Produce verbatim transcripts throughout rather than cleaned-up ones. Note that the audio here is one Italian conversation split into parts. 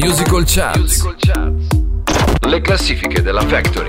Musical Charts. Le classifiche della Factory.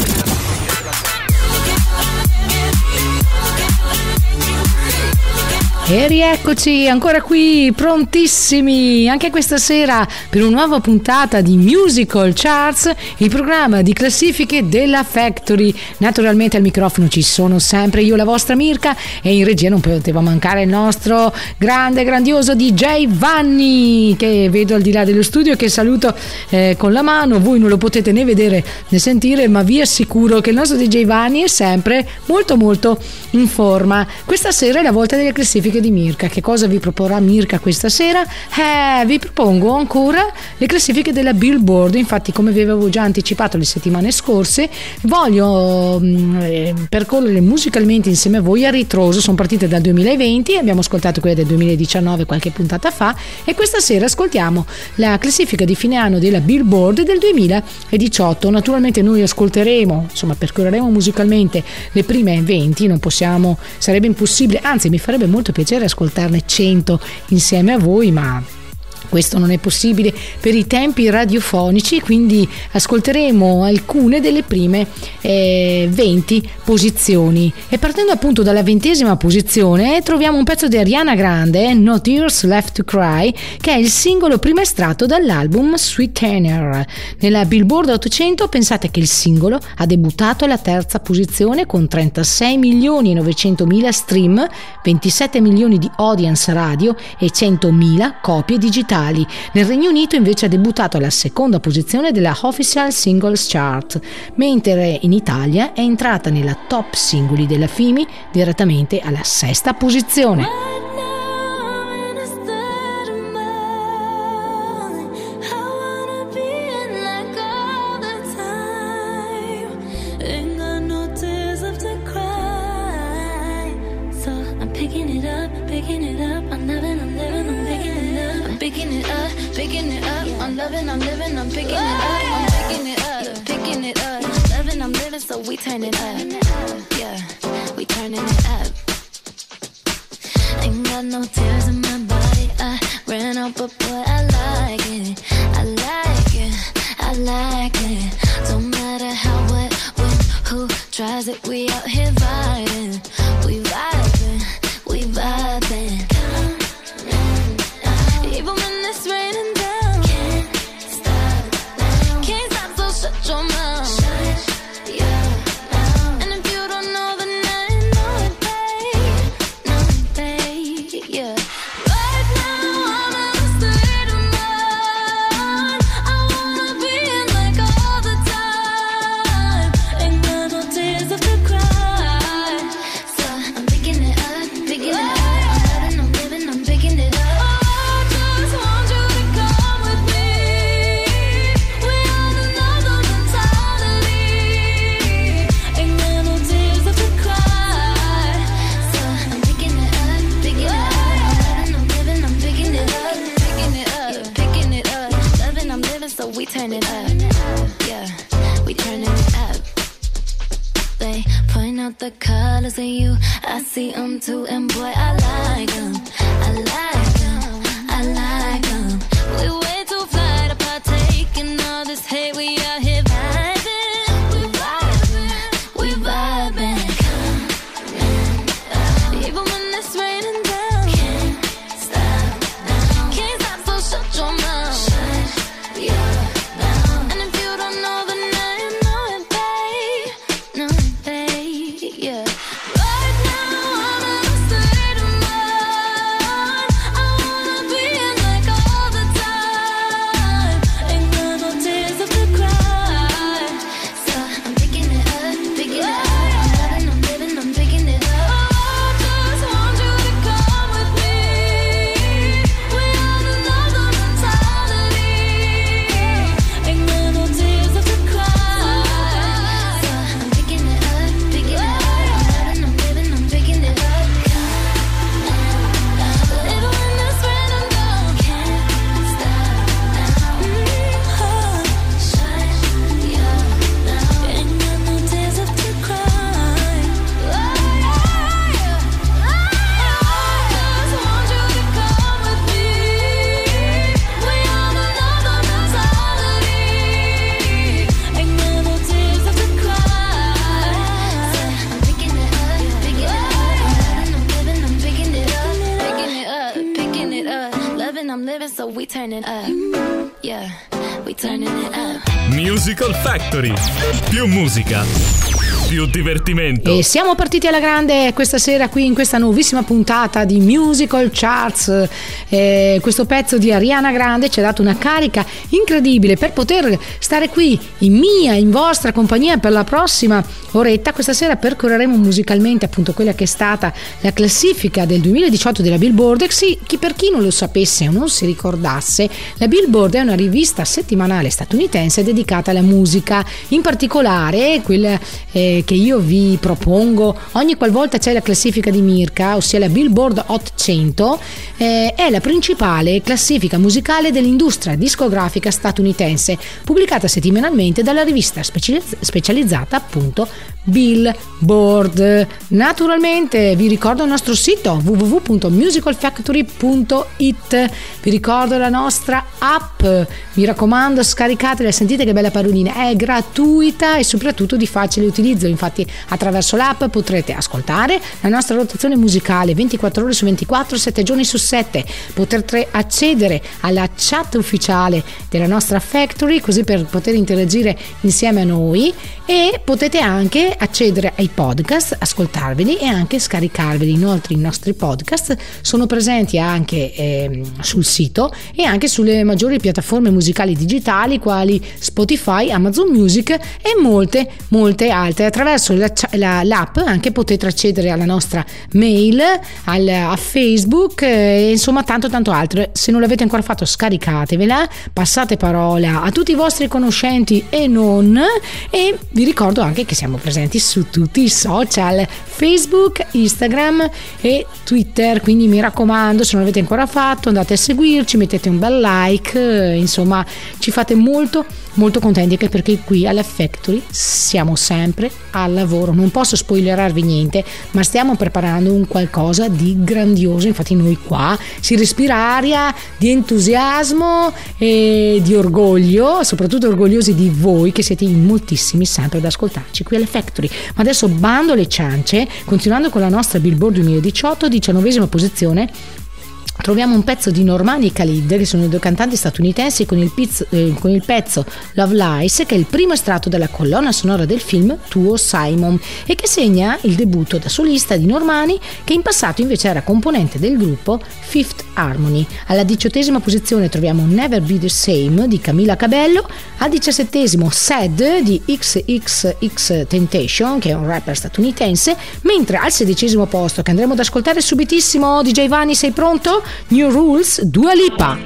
E rieccoci ancora qui, prontissimi anche questa sera per una nuova puntata di Musical Charts, il programma di classifiche della Factory. Naturalmente al microfono ci sono sempre io, la vostra Mirka, e in regia non poteva mancare il nostro grande, grandioso D J Vanni, che vedo al di là dello studio, che saluto eh, con la mano. Voi non lo potete né vedere né sentire, ma vi assicuro che il nostro D J Vanni è sempre molto molto in forma. Questa sera è la volta delle classifiche di Mirka. Che cosa vi proporrà Mirka questa sera? Eh, vi propongo ancora le classifiche della Billboard. Infatti, come vi avevo già anticipato le settimane scorse, voglio eh, percorrere musicalmente insieme a voi a ritroso. Sono partite dal duemilaventi, abbiamo ascoltato quella del duemiladiciannove qualche puntata fa, e questa sera ascoltiamo la classifica di fine anno della Billboard del duemiladiciotto. Naturalmente noi ascolteremo, insomma percorreremo musicalmente le prime venti, non possiamo, sarebbe impossibile, anzi mi farebbe molto piacere ascoltarne cento insieme a voi, ma questo non è possibile per i tempi radiofonici, quindi ascolteremo alcune delle prime eh, venti posizioni. E partendo appunto dalla ventesima posizione troviamo un pezzo di Ariana Grande, No Tears Left to Cry, che è il singolo prima estratto dall'album Sweetener. Nella Billboard ottocento pensate che il singolo ha debuttato alla terza posizione con trentasei milioni e novecentomila stream, ventisette milioni di audience radio e centomila copie digitali. Nel Regno Unito invece ha debuttato alla seconda posizione della Official Singles Chart, mentre in Italia è entrata nella top singoli della F I M I direttamente alla sesta posizione. So we turn it up, yeah, we turning it up. Ain't got no tears in my body, I ran out, but boy, I like it, I like it, I like it. Don't matter how, what, when, who tries it, we out here vibing, we vibing, we vibing. Even when it's raining down, can't stop, can't stop, so shut your mouth. Turn it up, yeah, we turning it up. They point out the colors in you, I see them too, and boy, I like them, I like them, I like them. We way too fly to partake in all this hate, we out here vibing, we vibing, we vibing. Even when it's raining down, can't stop, can't stop, so shut your mouth. Yeah. Right now I'm in a state of mind. I'm living, so we turning up. Yeah, we turning it up. Musical Factory. Più musica, più divertimento. E siamo partiti alla grande questa sera qui in questa nuovissima puntata di Musical Charts. Eh, questo pezzo di Ariana Grande ci ha dato una carica incredibile per poter stare qui in mia, in vostra compagnia per la prossima oretta. Questa sera percorreremo musicalmente appunto quella che è stata la classifica del duemiladiciotto della Billboard. Sì, chi per chi non lo sapesse o non si ricordasse, la Billboard è una rivista settimanale statunitense dedicata alla musica, in particolare quella eh, che io vi propongo ogni qualvolta c'è la classifica di Mirka, ossia la Billboard Hot cento. Eh, è la principale classifica musicale dell'industria discografica statunitense, pubblicata settimanalmente dalla rivista specializz- specializzata appunto Billboard. Naturalmente vi ricordo il nostro sito w w w punto musical factory punto i t, vi ricordo la nostra app, mi raccomando scaricatela, sentite che bella parolina, è gratuita e soprattutto di facile utilizzo. Infatti attraverso l'app potrete ascoltare la nostra rotazione musicale ventiquattro ore su ventiquattro, sette giorni su sette, potrete accedere alla chat ufficiale della nostra Factory così per poter interagire insieme a noi, e potete anche accedere ai podcast, ascoltarveli e anche scaricarveli. Inoltre i nostri podcast sono presenti anche eh, sul sito e anche sulle maggiori piattaforme musicali digitali quali Spotify, Amazon Music e molte molte altre. Attraverso la, la, l'app anche potete accedere alla nostra mail, al, a Facebook e insomma tanto tanto altro. Se non l'avete ancora fatto scaricatevela, passate parola a tutti i vostri conoscenti e non, e vi ricordo anche che siamo presenti su tutti i social, Facebook, Instagram e Twitter, quindi mi raccomando, se non l'avete ancora fatto andate a seguirci, mettete un bel like, insomma ci fate molto molto contenti, anche perché qui alla Factory siamo sempre al lavoro. Non posso spoilerarvi niente, ma stiamo preparando un qualcosa di grandioso. Infatti noi qua si respira aria di entusiasmo e di orgoglio, soprattutto orgogliosi di voi che siete in moltissimi sempre ad ascoltarci qui alla Factory. Ma adesso bando alle ciance, continuando con la nostra Billboard duemiladiciotto, diciannovesima posizione troviamo un pezzo di Normani e Khalid, che sono i due cantanti statunitensi, con il, pizzo, eh, con il pezzo Love Lies, che è il primo estratto della colonna sonora del film Tuo Simon e che segna il debutto da solista di Normani, che in passato invece era componente del gruppo Fifth Harmony. Alla diciottesima posizione troviamo Never Be the Same di Camila Cabello, al diciassettesimo Sad di X X X Temptation, che è un rapper statunitense, mentre al sedicesimo posto, che andremo ad ascoltare subitissimo, D J Vanni, sei pronto? New Rules, Dua Lipa.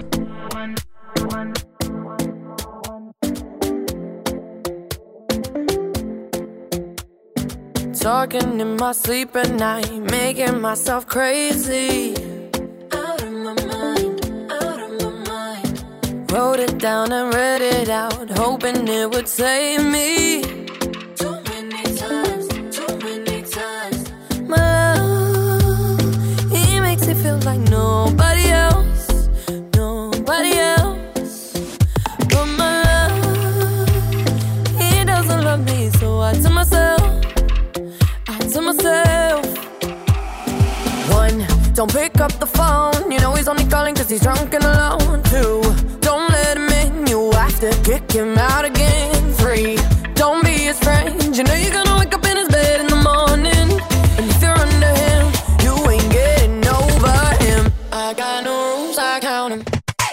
Talking in my sleep at night, making myself crazy. Out of my mind, out of my mind. Wrote it down and read it out, hoping it would save me. Too many times, too many times. My love, he makes it feel like nobody else, nobody else. But my love, he doesn't love me, so I tell myself, to myself. One, don't pick up the phone, you know he's only calling cause he's drunk and alone. Two, don't let him in, you have to kick him out again. Three, don't be his friend, you know you're gonna wake up in his bed in the morning. And if you're under him, you ain't getting over him. I got no rules, I count him.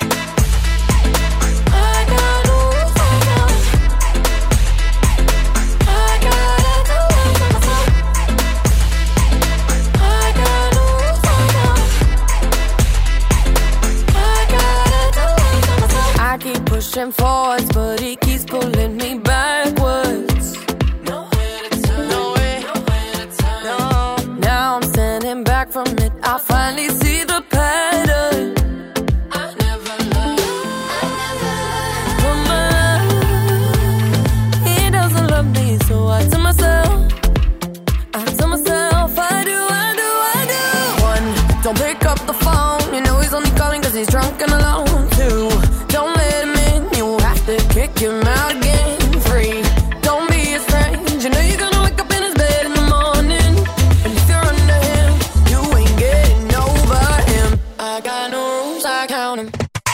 Pushing forwards, but he keeps pulling me backwards. Nowhere to turn, nowhere, nowhere to turn. No, now I'm standing back from it. I finally see the pattern. I never loved, I never loved. But my, he doesn't love me, so I tell myself, I tell myself, I do, I do, I do. One, don't pick up the phone, you know he's only calling cause he's drunk and alone. Two, don't let him in, you have to kick him out again. Three, don't be his friend, you know you're gonna wake up in his bed in the morning. And if you're under him, you ain't getting over him. I got no rules, I count him.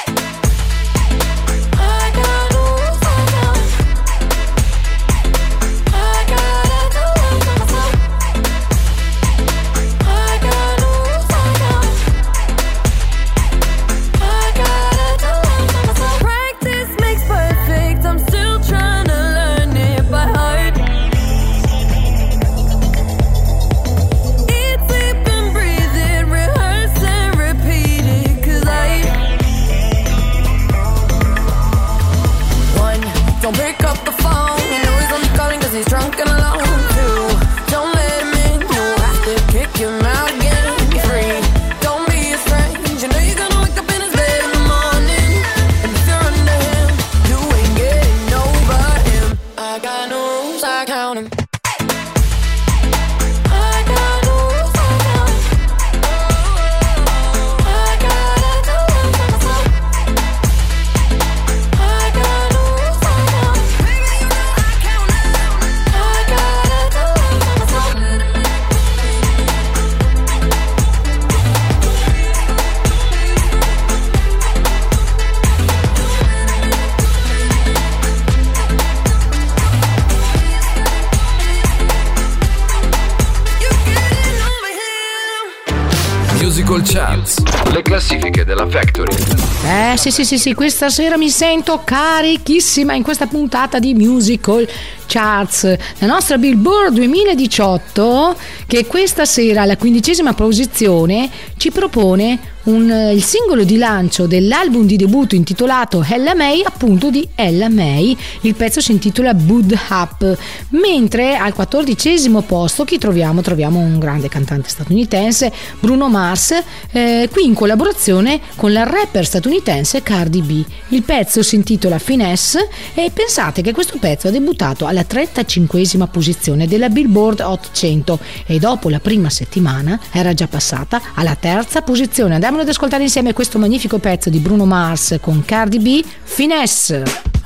Charts, le classifiche della Factory. Eh sì sì sì sì, questa sera mi sento carichissima in questa puntata di Musical Charts. La nostra Billboard duemiladiciotto, che questa sera alla quindicesima posizione ci propone un, il singolo di lancio dell'album di debutto intitolato Ella May, appunto di Ella May. Il pezzo si intitola Bud Up, mentre al quattordicesimo posto chi troviamo? Troviamo un grande cantante statunitense, Bruno Mars, eh, qui in collaborazione con la rapper statunitense Cardi B. Il pezzo si intitola Finesse e pensate che questo pezzo ha debuttato alla trentacinquesima posizione della Billboard Hot cento e dopo la prima settimana era già passata alla terza posizione. Andiamo ad ascoltare insieme questo magnifico pezzo di Bruno Mars con Cardi B, Finesse.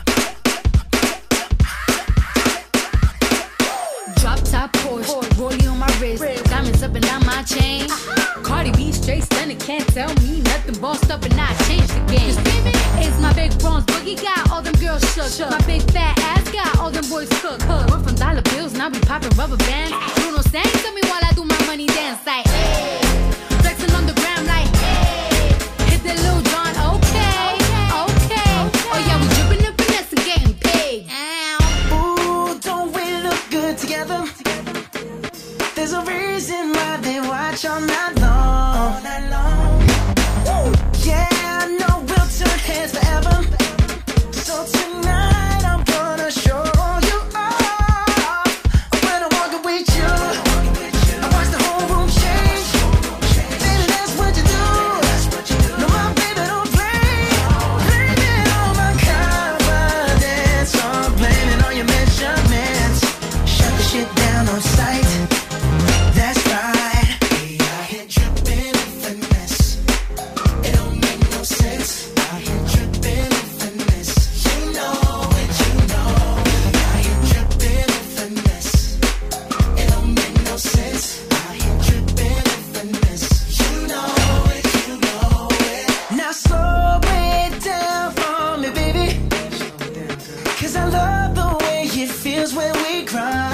Drop top Porsche, rollie on my wrist, diamonds up and down my chain. Cardi B straight stunning, can't tell me nothing. Bossed up and I changed the game. It's my big bronze boogie got all them girls shook. My big fat ass got all them boys cooked. Went from dollar bills, now we popping rubber bands. Bruno sang to me while I do my money dance like hey. Flexing on the gram like hey. Hit that Lil Jon, okay, okay. Oh yeah, we dripping and finesse and getting paid. Ooh, don't we look good together? There's a reason why they watch all night long. All night long. Woo. Yeah, I know we'll turn heads forever. So tonight I'm gonna show you off. When I walk with you, I watch the whole room change. Baby, that's what you do. No, my baby don't play. Blame it on my confidence, or blame it on your measurements. Shut the shit down on sight. That's right. Hey, I hit dripping in finesse. It don't make no sense. I hit dripping in finesse. You know it, you know it. I hit dripping in finesse. It don't make no sense. I hit dripping in finesse. You know it, you know it. Now slow it down for me, baby. Cause I love the way it feels when we grind.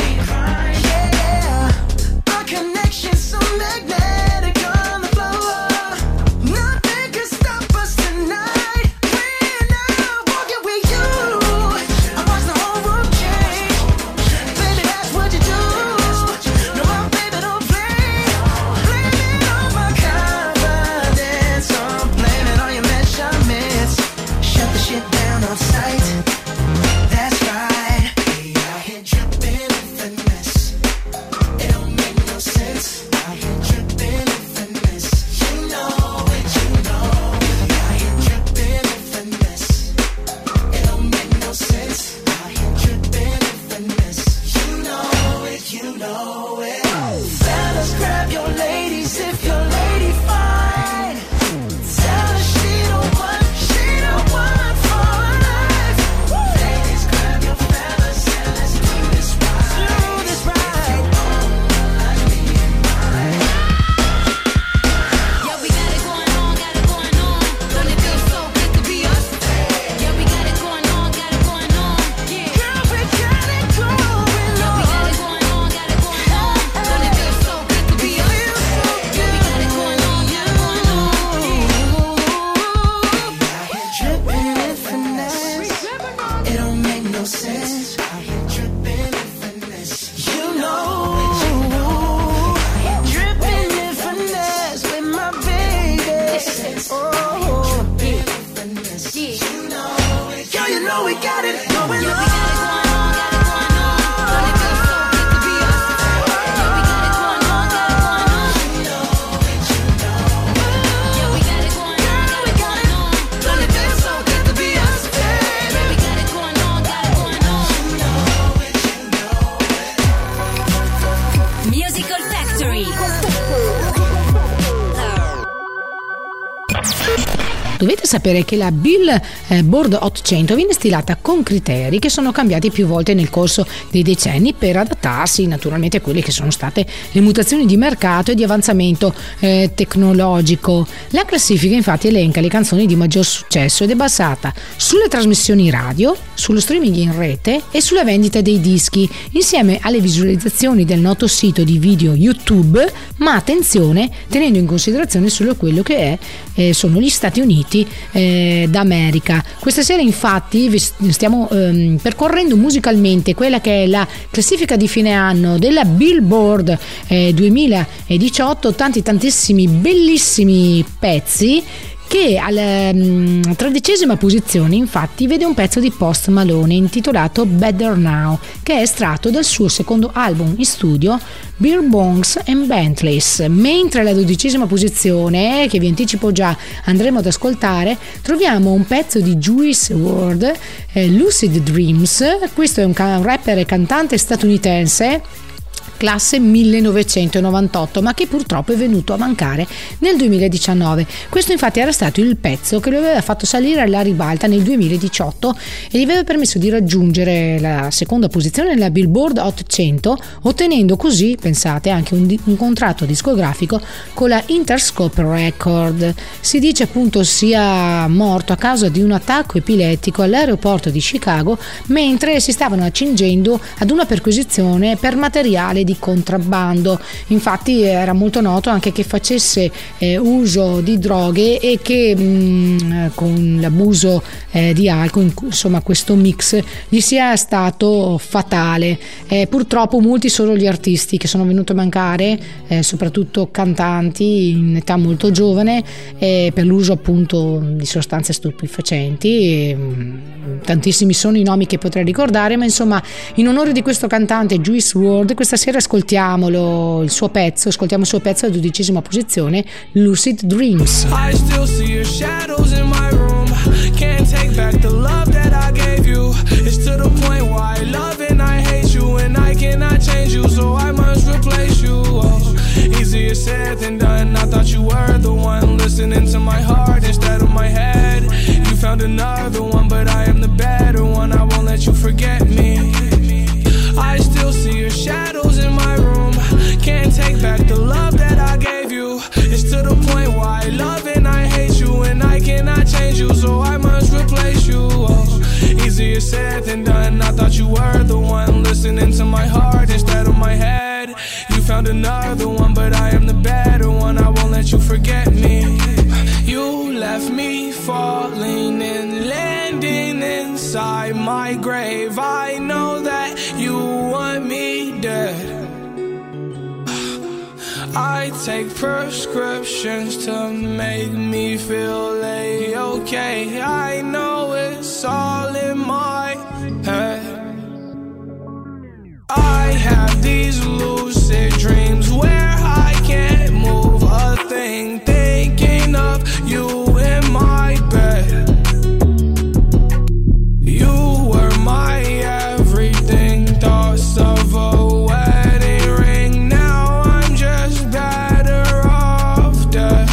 Yeah, our connection's so magnetic on the floor. Nothing can stop us tonight. When I'm walking with you, I watch the whole room change. Baby, that's what you do. No, my baby don't play. Blame it on my confidence, or blame it on your measurements. Shut the shit down on sight. That's right. Hey, I hit dripping in finesse. It don't make no sense. I hit dripping in finesse. You know it, you know it. I hit dripping in finesse. It don't make no sense. I hit dripping in finesse. You know it, you know it. Fellas, grab your ladies if your lady fine. Tell her she don't want, she don't want for life. Ladies, grab your fellas and let's do this right. Do this right. Yeah, we got it going on, got it going on. Don't it feel so good to be us? Yeah, we got it going on, got it going on. Yeah, Girl, we got it going yeah, we got on. it going on, got it going on. Don't it feel so good to be us? Yeah, we got it going on, got it going on. I hit dripping in finesse. It don't make no sense. I hit dripping in finesse. You know. I hit dripping in finesse with my baby. Oh, dripping in finesse. You know it. Girl, you know we got it going Yeah, we on. got it going on, got it going on. Don't it feel so good to be us? Yeah, we got it going on, got it going on. Yeah, we got it going on, got it going on. Don't it feel so good to be us? Yeah, we got it going on, got it going on. Musical Factory. Dovete sapere che la Billboard ottocento viene stilata con criteri che sono cambiati più volte nel corso dei decenni per adattarsi naturalmente a quelle che sono state le mutazioni di mercato e di avanzamento eh, tecnologico. La classifica infatti elenca le canzoni di maggior successo ed è basata sulle trasmissioni radio, sullo streaming in rete e sulla vendita dei dischi, insieme alle visualizzazioni del noto sito di video YouTube, ma attenzione, tenendo in considerazione solo quello che è, eh, sono gli Stati Uniti eh, d'America. Questa sera infatti vi stiamo ehm, percorrendo musicalmente quella che è la classifica di fine anno della Billboard eh, duemiladiciotto, tanti tantissimi bellissimi pezzi, che alla um, tredicesima posizione infatti vede un pezzo di Post Malone intitolato Better Now, che è estratto dal suo secondo album in studio Beer Bongs and Bentleys, mentre alla dodicesima posizione, che vi anticipo già andremo ad ascoltare, troviamo un pezzo di Juice world, eh, Lucid Dreams. Questo è un, can- un rapper e cantante statunitense classe millenovecentonovantotto, ma che purtroppo è venuto a mancare nel duemiladiciannove. Questo infatti era stato il pezzo che lo aveva fatto salire alla ribalta nel duemiladiciotto e gli aveva permesso di raggiungere la seconda posizione nella Billboard ottocento, ottenendo così, pensate, anche un, un contratto discografico con la Interscope Record. Si dice appunto sia morto a causa di un attacco epilettico all'aeroporto di Chicago mentre si stavano accingendo ad una perquisizione per materiale di contrabbando. Infatti era molto noto anche che facesse eh, uso di droghe e che mh, con l'abuso eh, di alcol, insomma questo mix gli sia stato fatale. Eh, purtroppo molti sono gli artisti che sono venuti a mancare, eh, soprattutto cantanti in età molto giovane, eh, per l'uso appunto di sostanze stupefacenti. E, mh, tantissimi sono i nomi che potrei ricordare, ma insomma in onore di questo cantante Juice world questa sera ascoltiamolo, il suo pezzo, ascoltiamo il suo pezzo alla dodicesima posizione, Lucid Dreams. I still see your shadows in my room. Can't take back the love that I gave you. It's to the point why I love and I hate you, and I cannot change you, so I must replace you. Oh, easier said than done. I thought you were the one listening to my heart instead of my head. You found another one, but I am the better one. I won't let you forget me. I still see your shadows in my room. Can't take back the love that I gave you. It's to the point why I love and I hate you, and I cannot change you, so I must replace you. Oh, easier said than done. I thought you were the one listening to my heart instead of my head. You found another one, but I am the better one. I won't let you forget me. You left me falling and landing inside my grave. I know that you want me dead. I take prescriptions to make me feel A-okay. I know it's all in my head. I have these lucid dreams where I can't move a thing, thinking of you in my bed. You were my everything, thoughts of a wedding ring. Now I'm just better off dead.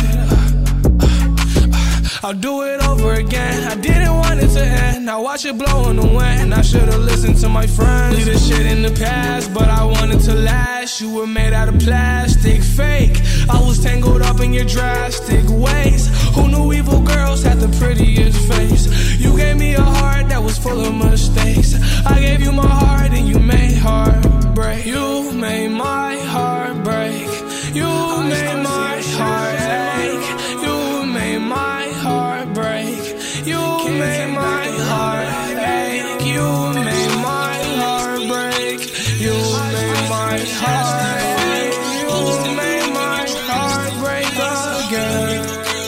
I'll do it over again. I didn't want it to end. Now watch it blow in the wind. I should've listened to my friends. Leave this shit in the past, but I wanted to last. You were made out of plastic, fake. I was tangled up in your drastic ways. Who knew evil girls had the prettiest face? You gave me a heart that was full of mistakes. I gave you my heart and you made heartbreak. You made my heart break. You made my heart ache. You made my heart break. You made my heart ache. You made my heart break. You made my heart ache. You made my heart break again.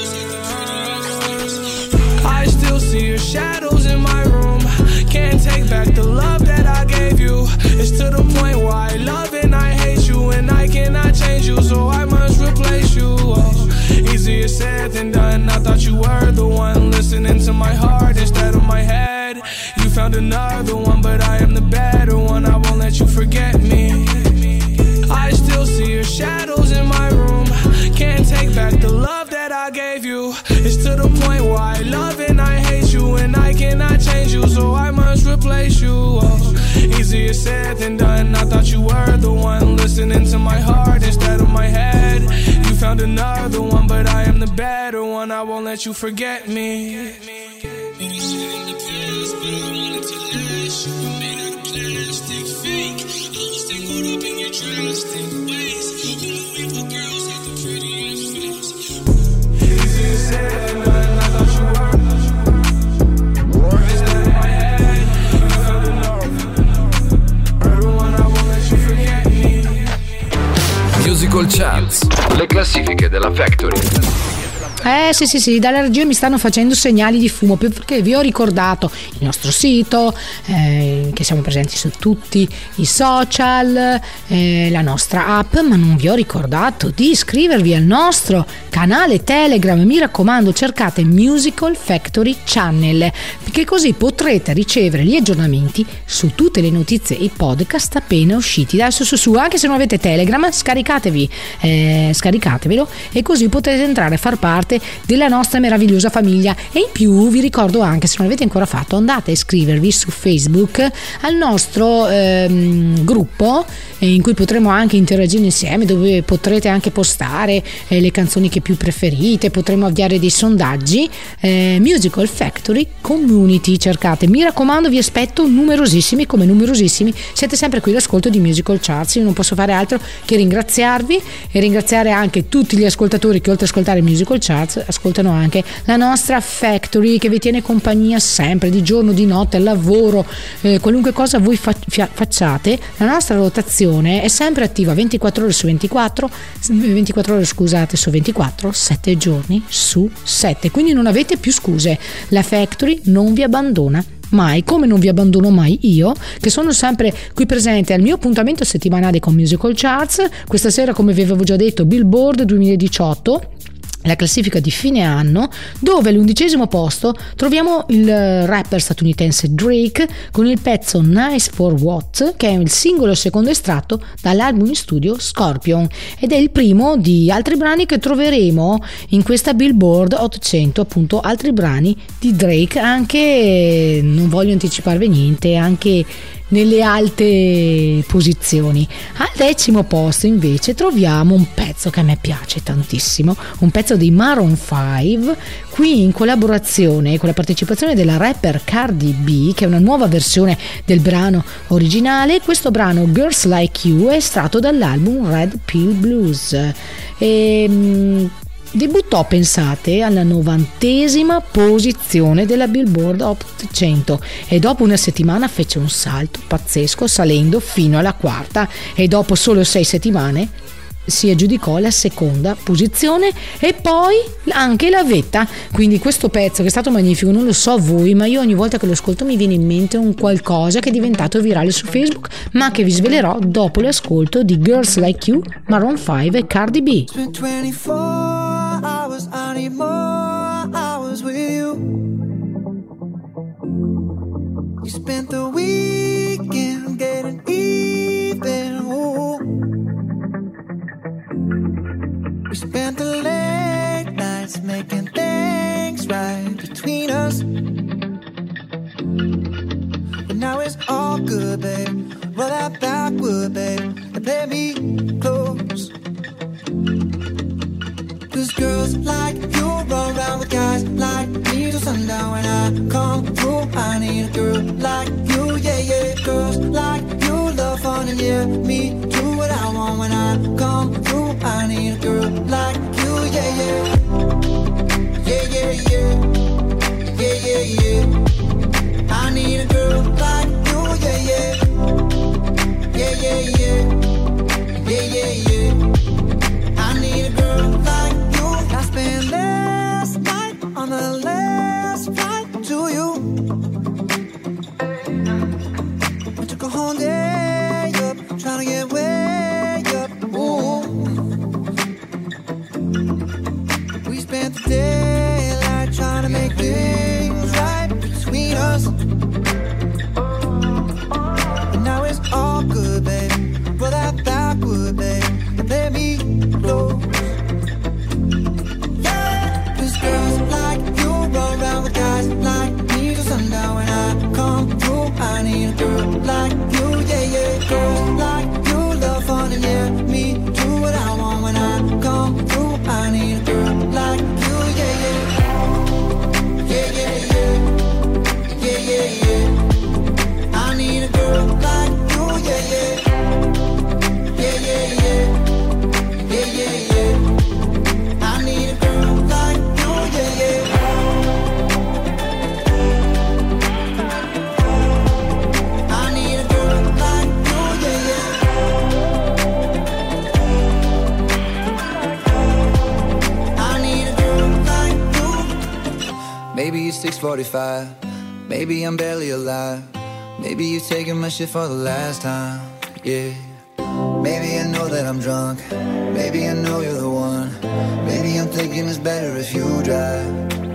I still see your shadows in my room. Can't take back the love that I gave you. It's to the point why I love and I hate you, and I cannot change you, so I must replace you. Oh, easier said than done. I thought you were the one listening to my heart instead of my head. You found another one, but I am the better one. I won't let you forget me. I still see your shadows in my room. Can't take back the love that I gave you. It's to the point where I love and I hate you, and I cannot change you, so I must replace you. Oh, easier said than done. I thought you were the one listening to my heart instead of my head. You found another one, but I am the better one. I won't let you forget me. Musical Charts, le classifiche della Factory. Eh sì sì sì, dalla regia mi stanno facendo segnali di fumo perché vi ho ricordato il nostro sito, eh, che siamo presenti su tutti i social, eh, la nostra app, ma non vi ho ricordato di iscrivervi al nostro canale Telegram. Mi raccomando, cercate Musical Factory Channel, perché così potrete ricevere gli aggiornamenti su tutte le notizie e i podcast appena usciti. Adesso su su, anche se non avete Telegram, scaricatevi, eh, scaricatevelo e così potete entrare a far parte della nostra meravigliosa famiglia. E in più vi ricordo anche, se non l'avete ancora fatto, andate a iscrivervi su Facebook al nostro ehm, gruppo, eh, in cui potremo anche interagire insieme, dove potrete anche postare eh, le canzoni che più preferite, potremo avviare dei sondaggi. eh, Musical Factory Community cercate, mi raccomando, vi aspetto numerosissimi, come numerosissimi siete sempre qui all'ascolto di Musical Charts. Io non posso fare altro che ringraziarvi e ringraziare anche tutti gli ascoltatori che, oltre ad ascoltare Musical Charts, ascoltano anche la nostra Factory, che vi tiene compagnia sempre, di giorno, di notte, al lavoro, eh, qualunque cosa voi fa- facciate. La nostra rotazione è sempre attiva ventiquattro ore su ventiquattro, ventiquattro ore scusate su ventiquattro, sette giorni su sette, quindi non avete più scuse. La Factory non vi abbandona mai, come non vi abbandono mai io, che sono sempre qui presente al mio appuntamento settimanale con Musical Charts. Questa sera, come vi avevo già detto, Billboard duemiladiciotto, la classifica di fine anno, dove all'undicesimo posto troviamo il rapper statunitense Drake con il pezzo Nice for What, che è il singolo secondo estratto dall'album in studio Scorpion, ed è il primo di altri brani che troveremo in questa Billboard ottocento, appunto altri brani di Drake, anche, non voglio anticiparvi niente, anche nelle alte posizioni. Al decimo posto invece troviamo un pezzo che a me piace tantissimo, un pezzo di Maroon cinque, qui in collaborazione con la partecipazione della rapper Cardi B, che è una nuova versione del brano originale. Questo brano, Girls Like You, è estratto dall'album Red Pill Blues e debuttò, pensate, alla novantesima posizione della Billboard ottocento e dopo una settimana fece un salto pazzesco salendo fino alla quarta, e dopo solo sei settimane si aggiudicò la seconda posizione e poi anche la vetta. Quindi questo pezzo, che è stato magnifico, non lo so voi, ma io ogni volta che lo ascolto mi viene in mente un qualcosa che è diventato virale su Facebook, ma che vi svelerò dopo l'ascolto di Girls Like You, Maroon cinque e Cardi B. Hours, I need more hours with you. You spent the weekend getting even. Ooh. We spent the late nights making things right between us. But now it's all good, babe. Roll that backward, babe, and play me close. Cause girls like you run around with guys like me till sundown. When I come through, I need a girl like you, yeah, yeah. Girls like you love fun and yeah, me do what I want. When I come through, I need a girl like you, yeah, yeah. Yeah, yeah, yeah. Yeah, yeah, yeah. I need a girl like you, yeah, yeah. Yeah, yeah, yeah. Yeah, yeah, yeah. I need a girl like you. I spent last night on the last flight to you. I took a whole day up, trying to get way up. Ooh. We spent the daylight trying to make things right between us. But now it's all good, babe. Roll that backward, babe, and let me close. Girls like maybe it's six forty-five. Maybe I'm barely alive. Maybe you're taking my shit for the last time. Yeah. Maybe I know that I'm drunk. Maybe I know you're the one. Maybe I'm thinking it's better if you drive.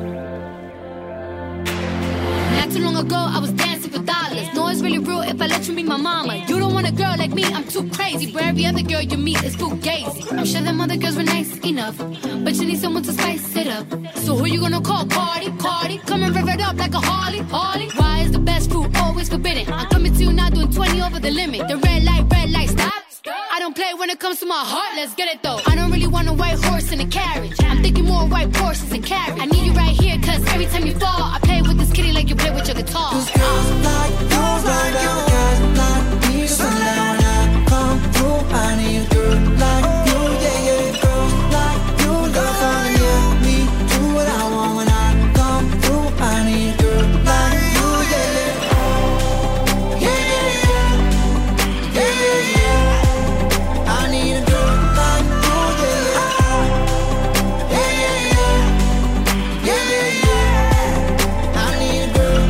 Not too long ago, I was dancing for dollars. No, it's really real if I let you meet my mama. You don't want a girl like me, I'm too crazy. Where every other girl you meet is fugazi. I'm sure them other girls were nice enough, but you need someone to spice it up. So who you gonna call? Cardi, Cardi. Come and rev it up like a Harley, Harley. Why is the best food always forbidden? I'm coming to you now doing twenty over the limit. The red light, red light, stop. I don't play when it comes to my heart, let's get it though. I don't really want a white horse in a carriage. I'm thinking more white horses and carriage. I need you right here, cause every time you fall, I play with this kitty like you play with your guitar. Cause girls like you, like you, guys like me. So now when I come through, I need a girl like you, yeah, yeah. Girls like you, love falling, yeah. Me, do what I want when I come through. I need a girl like you, yeah, yeah. Yeah, yeah, yeah. Yeah, yeah, yeah. I need a girl like you, yeah, yeah. Yeah, yeah, yeah. Yeah, yeah, yeah. I need a girl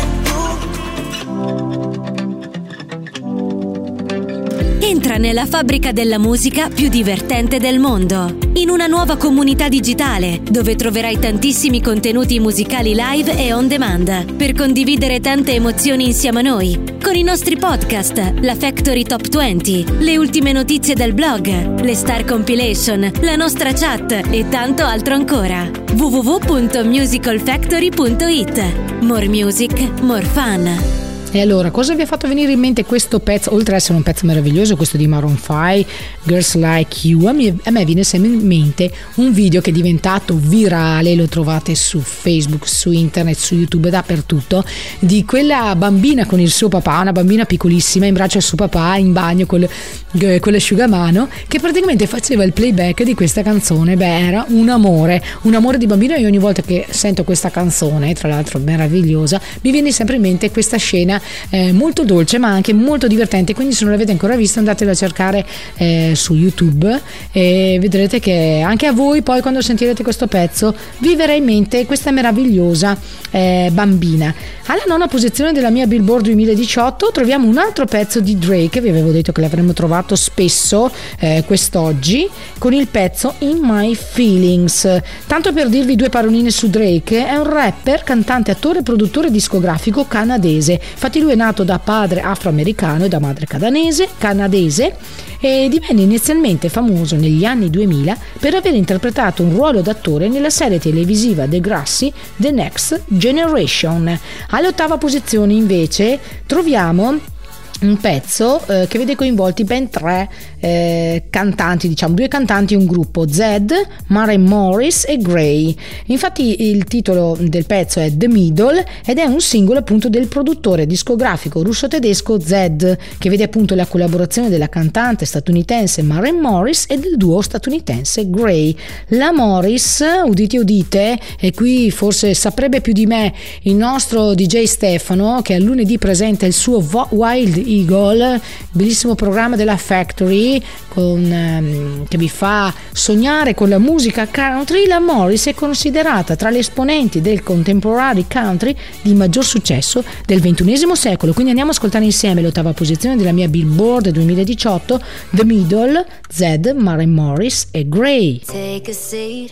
like you. Entra nella fabbrica della musica più divertente del mondo, in una nuova comunità digitale dove troverai tantissimi contenuti musicali live e on demand per condividere tante emozioni insieme a noi, con i nostri podcast, la Factory Top venti, le ultime notizie del blog, le Star Compilation, la nostra chat e tanto altro ancora. w w w punto musical factory punto i t. More music, more fun. E allora, cosa vi ha fatto venire in mente questo pezzo? Oltre ad essere un pezzo meraviglioso, questo di Maroon cinque, Girls Like You, a me, a me viene sempre in mente un video che è diventato virale, lo trovate su Facebook, su internet, su YouTube, dappertutto, di quella bambina con il suo papà, una bambina piccolissima in braccio al suo papà in bagno con, con l'asciugamano, che praticamente faceva il playback di questa canzone. Beh, era un amore, un amore di bambino, e ogni volta che sento questa canzone, tra l'altro meravigliosa, mi viene sempre in mente questa scena Eh, molto dolce ma anche molto divertente. Quindi se non l'avete ancora vista, andatela a cercare eh, su YouTube e vedrete che anche a voi poi, quando sentirete questo pezzo, vi verrà in mente questa meravigliosa eh, bambina. Alla nona posizione della mia Billboard duemiladiciotto troviamo un altro pezzo di Drake. Vi avevo detto che l'avremmo trovato spesso eh, quest'oggi, con il pezzo In My Feelings. Tanto per dirvi due paroline su Drake, è un rapper, cantante, attore e produttore discografico canadese. Infatti lui è nato da padre afroamericano e da madre canadese, canadese e divenne inizialmente famoso negli anni duemila per aver interpretato un ruolo d'attore nella serie televisiva Degrassi The Next Generation. All'ottava posizione invece troviamo un pezzo eh, che vede coinvolti ben tre eh, cantanti, diciamo due cantanti e un gruppo, Zedd, Maren Morris e Gray. Infatti il titolo del pezzo è The Middle ed è un singolo appunto del produttore discografico russo-tedesco Zedd, che vede appunto la collaborazione della cantante statunitense Maren Morris e del duo statunitense Gray. La Morris, udite udite, e qui forse saprebbe più di me il nostro D J Stefano, che a lunedì presenta il suo Wild Eagle, bellissimo programma della Factory con, ehm, che vi fa sognare con la musica country. La Morris è considerata tra le esponenti del contemporary country di maggior successo del ventunesimo secolo. Quindi andiamo a ascoltare insieme l'ottava posizione della mia Billboard duemiladiciotto, The Middle, Zedd, Maren Morris e Gray. Take a seat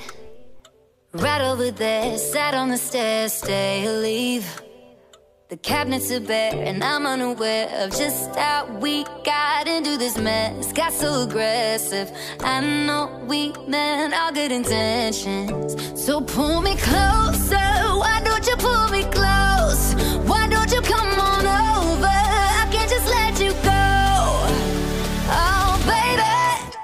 right over there, sat on the stairs, stay or leave. The cabinets are bare and I'm unaware of just how we got into this mess. Got so aggressive. I know we meant all good intentions. So pull me closer. Why don't you pull me close? Why don't you come on over? I can't just let you go. Oh baby,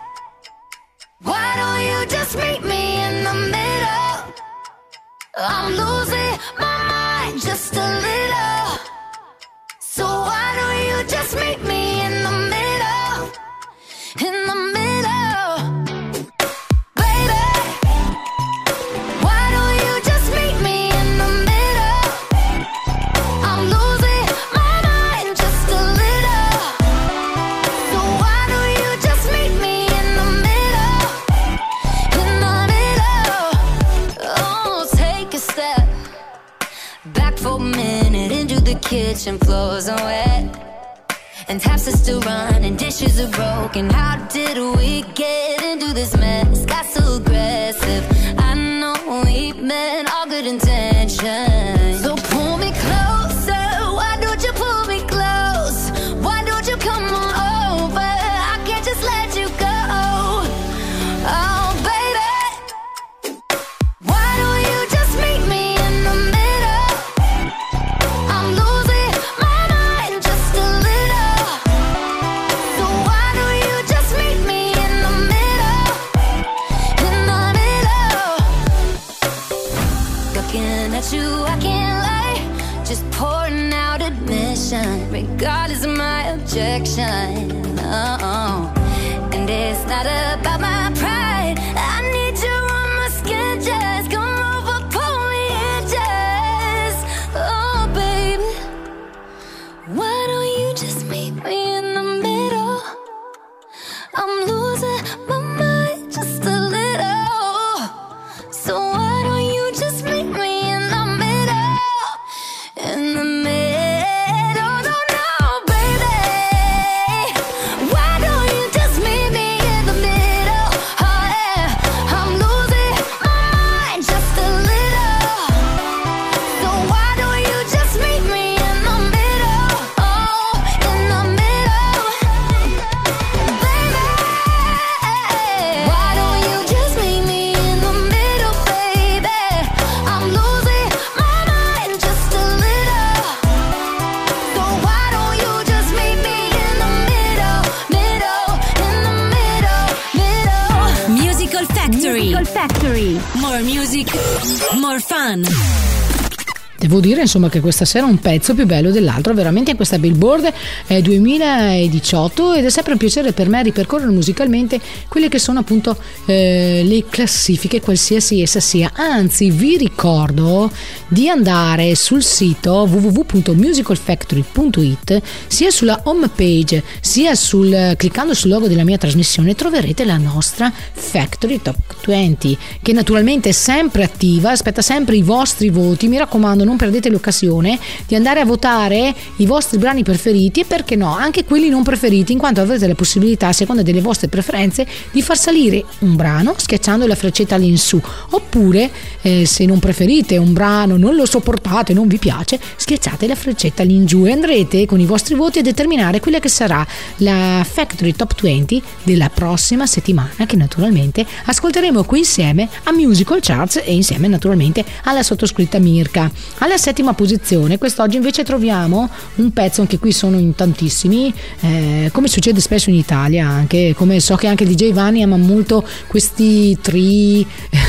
why don't you just meet me in the middle? I'm losing my mind just a little. So why don't you just meet me in the middle? In the middle. Baby, why don't you just meet me in the middle? I'm losing my mind just a little. So why don't you just meet me in the middle? In the middle. Oh, take a step for a minute into the kitchen, floors are wet and taps are still running, dishes are broken. How did we get into this mess? Got so aggressive. I know we meant all good intentions. So pull me closer, why don't you pull me close? Why don't you come on over? I can't just let you go. Oh baby, why don't you just meet me in the middle? I'm losing my mind just a little. So why don't you just meet me in the middle? In the middle. Looking at you, I can't lie, just pouring out admission, regardless of my objection. Oh, and it's not about my pride. I need you on my skin, just come over, pull me in, just. Oh, baby, why don't you just meet me in the middle? I'm losing my mind just a little. So why don't you just meet me in the middle? In the middle, no, no, baby. Why don't you just meet me in the middle? Oh yeah, I'm losing my mind just a little. So why don't you just meet me in the middle? Oh, in the middle, baby. Why don't you just meet me in the middle, baby? I'm losing my mind just a little. So why don't you just meet me in the middle, middle, in the middle, middle. Musical Factory. Musical Factory. More music, more fun. Devo dire insomma che questa sera è un pezzo più bello dell'altro, veramente in questa Billboard è duemiladiciotto, ed è sempre un piacere per me ripercorrere musicalmente quelle che sono appunto eh, le classifiche, qualsiasi essa sia. Anzi, vi ricordo di andare sul sito w w w punto musical factory punto i t, sia sulla home page sia sul cliccando sul logo della mia trasmissione troverete la nostra Factory Top venti, che naturalmente è sempre attiva, aspetta sempre i vostri voti. Mi raccomando, non perdete l'occasione di andare a votare i vostri brani preferiti, e perché no anche quelli non preferiti, in quanto avrete la possibilità, a seconda delle vostre preferenze, di far salire un brano schiacciando la freccetta all'insù, oppure eh, se non preferite un brano, non lo sopportate, non vi piace, schiacciate la freccetta all'ingiù, e andrete con i vostri voti a determinare quella che sarà la Factory Top venti della prossima settimana, che naturalmente ascolteremo qui insieme a Musical Charts e insieme naturalmente alla sottoscritta Mirka. Alla settima posizione quest'oggi invece troviamo un pezzo, anche qui sono in tantissimi, eh, come succede spesso in Italia, anche come so che anche D J Vanni ama molto questi tri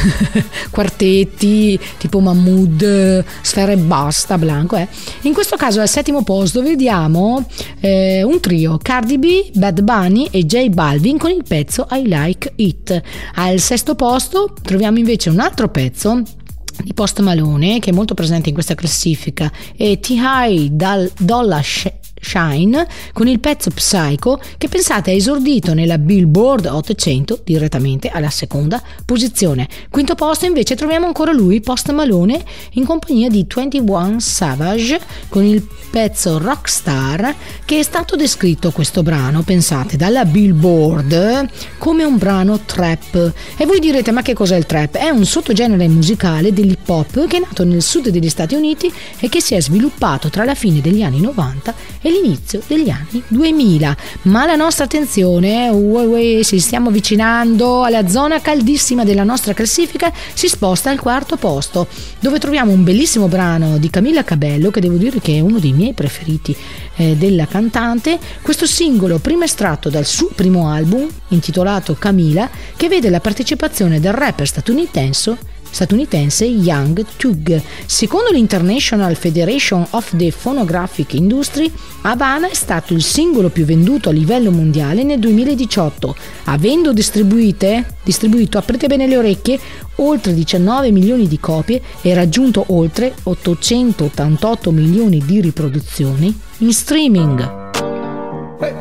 quartetti tipo Mahmood, Sfera Ebbasta, Blanco, eh. In questo caso al settimo posto vediamo eh, un trio, Cardi B, Bad Bunny e J Balvin, con il pezzo I Like It. Al sesto posto troviamo invece un altro pezzo di Post Malone, che è molto presente in questa classifica, e T.I. dal Dolla Shine con il pezzo Psycho, che pensate è esordito nella Billboard ottocento direttamente alla seconda posizione. Quinto posto invece troviamo ancora lui, Post Malone, in compagnia di ventuno Savage con il pezzo Rockstar, che è stato descritto, questo brano, pensate, dalla Billboard come un brano trap. E voi direte, ma che cos'è il trap? È un sottogenere musicale dell'hip hop che è nato nel sud degli Stati Uniti e che si è sviluppato tra la fine degli anni novanta e l'inizio degli anni duemila. Ma la nostra attenzione, uè, uè, ci stiamo avvicinando alla zona caldissima della nostra classifica, si sposta al quarto posto, dove troviamo un bellissimo brano di Camilla Cabello, che devo dire che è uno dei miei preferiti eh, della cantante. Questo singolo, prima estratto dal suo primo album intitolato Camila, che vede la partecipazione del rapper statunitense statunitense Young Thug. Secondo l'International Federation of the Phonographic Industry, Havana è stato il singolo più venduto a livello mondiale nel duemiladiciotto, avendo distribuite, distribuito, aprite bene le orecchie, oltre diciannove milioni di copie e raggiunto oltre ottocentottantotto milioni di riproduzioni in streaming. Hey.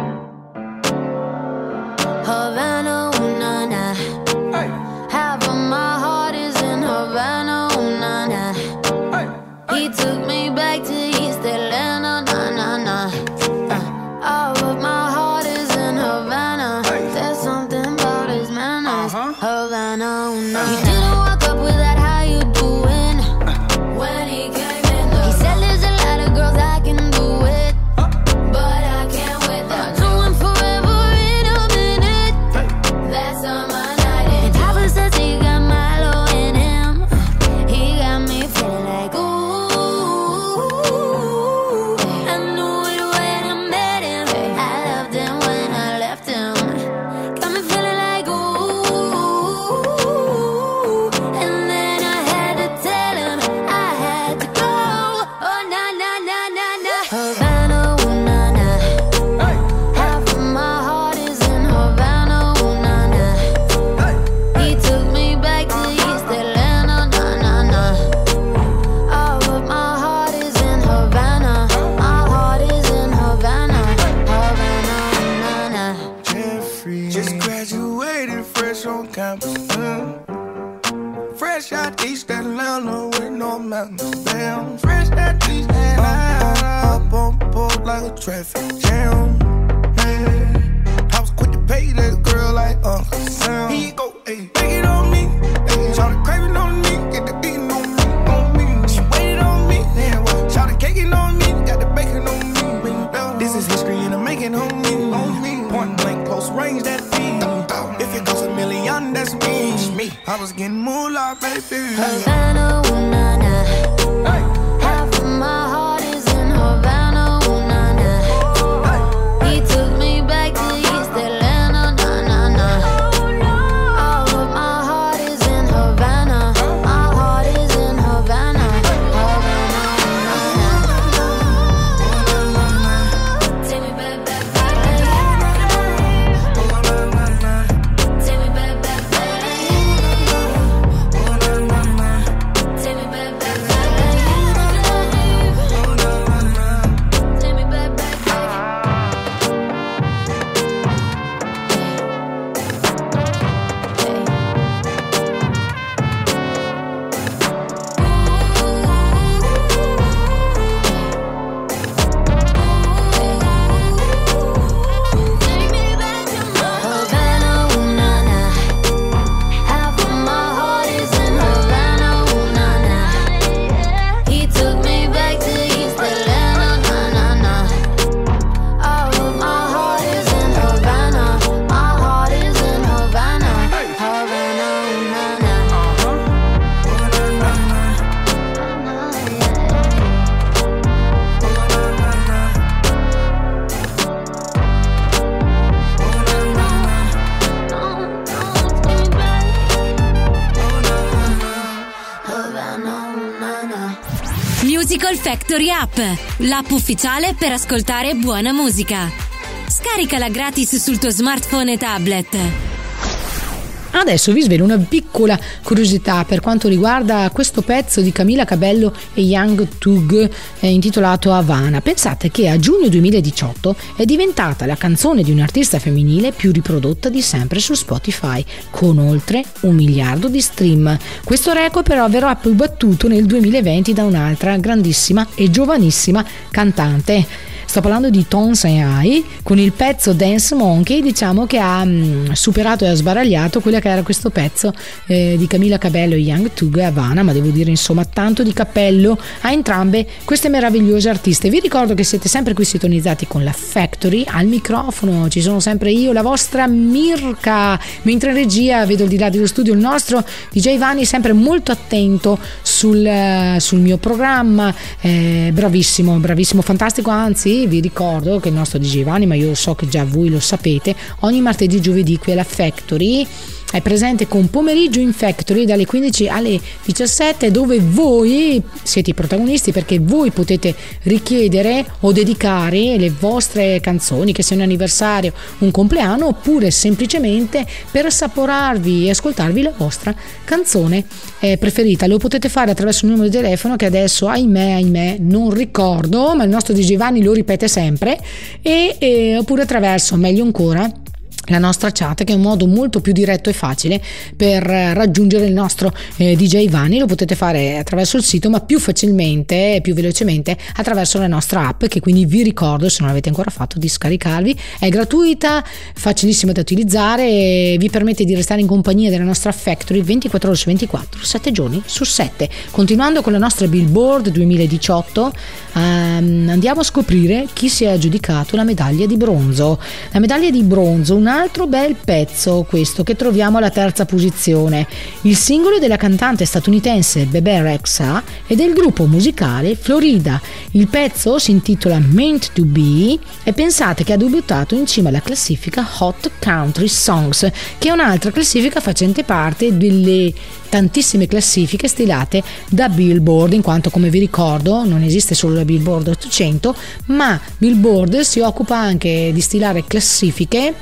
Havana, ooh, nah, nah. Hey. Half of my oh, no. He didn't walk up with that, how you doing? When he came in, he said there's a lot of girls I can do it, but I can't with them. No one forever in a minute. That's on my night. And Papa says he got Milo in him. He got me feeling like ooh. I knew it when I met him. I loved him when I left him. Got me feeling like ooh. And then I had to tell him I had to go. Oh na na na na na. Havana, ooh na na. Half of my heart is in Havana, ooh na na. He took me back to East Atlanta, na na na. Oh, but my heart is in Havana. My heart is in Havana, Havana, ooh na na. Jeffrey just graduated fresh on campus. mm. Fresh out East Atlanta with no mountains. Damn, fresh out East Atlanta. Up on board like a traffic jam. Man, I was quick to pay that girl like Uncle Sam. Here you go, ayy, take it on me. Ayy, shout it craving on me, get the beating on me, on me. She waited on me, then what? Shout it caking on me, got the bacon on me. This is history and I'm making on me, on me. Point blank, close range, that beat. If it goes a million, that's me. me. I was getting moolah, baby. Havana, ooh na na. Half of my heart is in Havana, ooh na na. He took me back to East Atlanta, na na na. Oh, but my heart is in Havana. My heart is in Havana, Havana, ooh na na. Take me back, back, back. Take me back, back, back. Take me back, back, back. Take me back, back, Havana, ooh na na. Half of my heart is in Havana, ooh na na. He took me back to East Atlanta, na na na. Oh, but my heart is in Havana. My heart is in Havana, Havana, ooh na na. Havana, ooh na na. Musical Factory App, l'app ufficiale per ascoltare buona musica. Scaricala gratis sul tuo smartphone e tablet. Adesso vi svelo una piccola curiosità per quanto riguarda questo pezzo di Camila Cabello e Young Thug eh, intitolato Havana. Pensate che a giugno duemiladiciotto è diventata la canzone di un'artista femminile più riprodotta di sempre su Spotify, con oltre un miliardo di stream. Questo record però verrà poi battuto nel duemilaventi da un'altra grandissima e giovanissima cantante. Sto parlando di Tones and I con il pezzo Dance Monkey, diciamo che ha mh, superato e ha sbaragliato quella che era questo pezzo eh, di Camila Cabello e Young Thug, Havana, ma devo dire insomma tanto di cappello a entrambe queste meravigliose artiste. Vi ricordo che siete sempre qui sintonizzati con la Factory, al microfono ci sono sempre io, la vostra Mirka, mentre in regia vedo al di là dello studio il nostro D J Vanni, sempre molto attento sul, sul mio programma, eh, bravissimo, bravissimo, fantastico, anzi vi ricordo che il nostro D J Vanni, ma io so che già voi lo sapete, ogni martedì e giovedì qui alla Factory è presente con Pomeriggio in Factory dalle quindici alle diciassette, dove voi siete i protagonisti, perché voi potete richiedere o dedicare le vostre canzoni, che sia un anniversario, un compleanno, oppure semplicemente per assaporarvi e ascoltarvi la vostra canzone eh, preferita. Lo potete fare attraverso un numero di telefono che adesso ahimè ahimè non ricordo, ma il nostro D J Vanni lo ripete sempre, e, e oppure attraverso, meglio ancora, la nostra chat, che è un modo molto più diretto e facile per raggiungere il nostro eh, D J Vanni. Lo potete fare attraverso il sito, ma più facilmente e più velocemente attraverso la nostra app, che quindi vi ricordo, se non l'avete ancora fatto, di scaricarvi. È gratuita, facilissima da utilizzare e vi permette di restare in compagnia della nostra Factory ventiquattro ore su ventiquattro, sette giorni su sette. Continuando con la nostra Billboard duemiladiciotto, ehm, andiamo a scoprire chi si è aggiudicato la medaglia di bronzo. La medaglia di bronzo, un altro bel pezzo questo, che troviamo alla terza posizione. Il singolo della cantante statunitense Bebe Rexha e del gruppo musicale Florida. Il pezzo si intitola Meant to Be e pensate che ha debuttato in cima alla classifica Hot Country Songs, che è un'altra classifica facente parte delle tantissime classifiche stilate da Billboard, in quanto, come vi ricordo, non esiste solo la Billboard ottocento, ma Billboard si occupa anche di stilare classifiche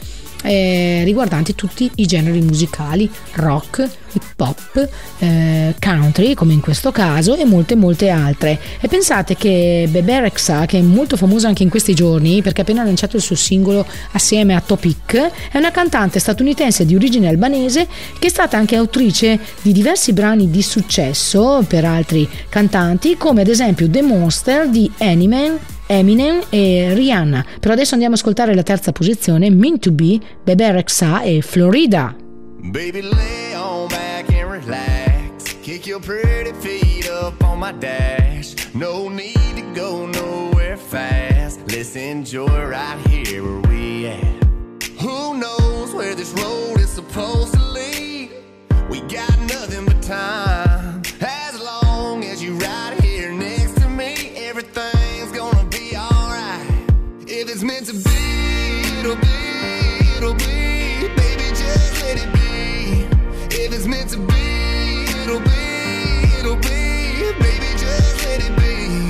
Eh, riguardanti tutti i generi musicali, rock, hip hop, eh, country come in questo caso, e molte molte altre. E pensate che Bebe Rexha, che è molto famosa anche in questi giorni perché ha appena lanciato il suo singolo assieme a Topic, è una cantante statunitense di origine albanese che è stata anche autrice di diversi brani di successo per altri cantanti, come ad esempio The Monster di Eminem Eminem e Rihanna. Però adesso andiamo ad ascoltare la terza posizione, Meant to Be, Bebe Rexha e Florida. Baby, lay on back and relax. Kick your pretty feet up on my dash. No need to go nowhere fast. Let's enjoy right here where we at. Who knows where this road is supposed to lead? We got nothing but time. As long as you ride here next to me, everything's gonna be alright. If it's meant to be, it'll be, it'll be. Baby, just let it be. If it's meant to be, it'll be, it'll be. Baby, just let it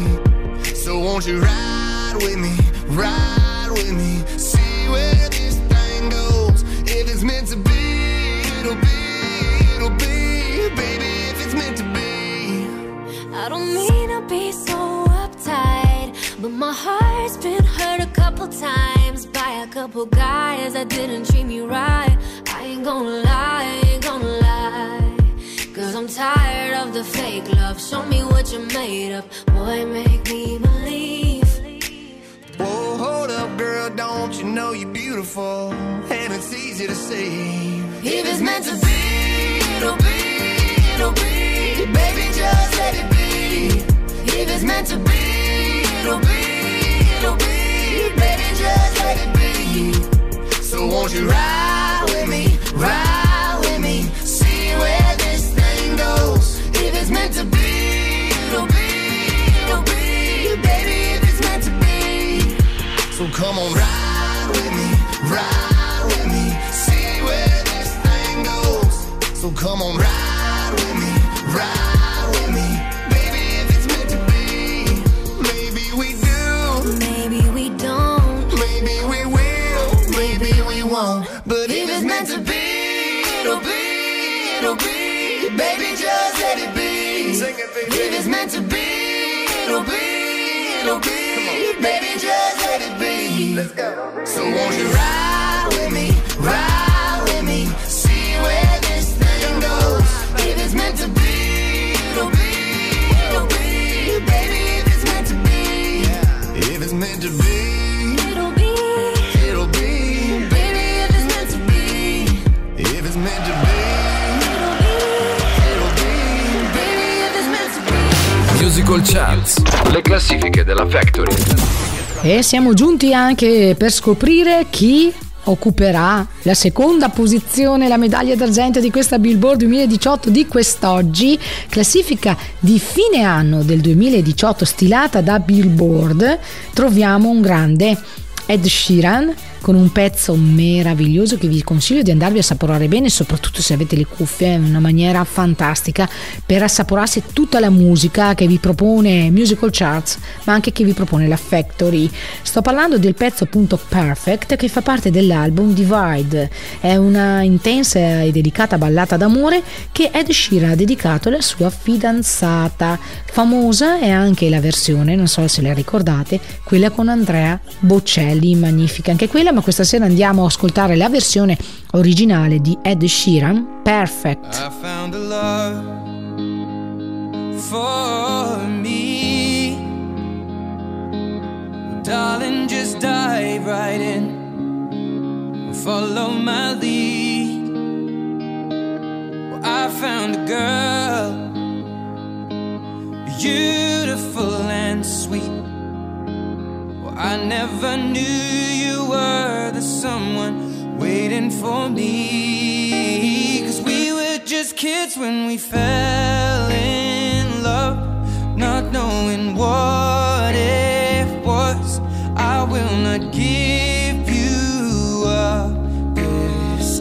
be. So won't you ride with me, ride with me, see where this thing goes. If it's meant to be, it'll be, it'll be. Baby, if it's meant to be. I don't mean to be so uptight, but my heart's been hurt a couple times by a couple guys that didn't treat me right. I ain't gonna lie, I ain't gonna lie, cause I'm tired of the fake love. Show me what you're made of, boy, make me believe. Whoa, hold up, girl, don't you know you're beautiful? And it's easy to see. If it's meant to be, it'll be, it'll be. Baby, just let it be. If it's meant to be, it'll be, it'll be. Baby, just let it be. So won't you ride with me, ride with me, see where this thing goes. If it's meant to be, it'll be, it'll be. Baby, if it's meant to be. So come on, ride with me, ride with me, see where this thing goes. So come on, ride with me, ride with me. Baby, if it's meant to be, maybe we do, maybe we don't, maybe we will, maybe we won't. But if it's meant to be, it'll be, it'll be. Baby, just let it be. Sing it, baby. If it's meant to be, it'll be, it'll be. Baby, just let it be. Let's go. So won't you ride with me, ride with me, see where this thing goes. If it's meant to be, it'll be, it'll be. Baby, if it's meant to be, if it's meant to be, it'll be, it'll be. Baby, if it's meant to be, if it's meant to be, it'll be, it'll be. Baby, if it's meant to be. Musical Charts, le classifiche della Factory. E siamo giunti anche per scoprire chi occuperà la seconda posizione, la medaglia d'argento di questa Billboard duemiladiciotto di quest'oggi, classifica di fine anno del duemiladiciotto stilata da Billboard. Troviamo un grande Ed Sheeran con un pezzo meraviglioso che vi consiglio di andarvi a assaporare bene, soprattutto se avete le cuffie. È una maniera fantastica per assaporarsi tutta la musica che vi propone Musical Charts, ma anche che vi propone la Factory. Sto parlando del pezzo appunto Perfect, che fa parte dell'album Divide. È una intensa e delicata ballata d'amore che Ed Sheeran ha dedicato alla sua fidanzata. Famosa è anche la versione, non so se la ricordate, quella con Andrea Bocelli, magnifica anche quella, ma questa sera andiamo a ascoltare la versione originale di Ed Sheeran, Perfect. I found a love for me, darling, just dive right in, follow my lead. Well, I found a girl, beautiful and sweet. Well, I never knew you were the someone waiting for me, 'cause we were just kids when we fell in love, not knowing what it was. I will not give you up this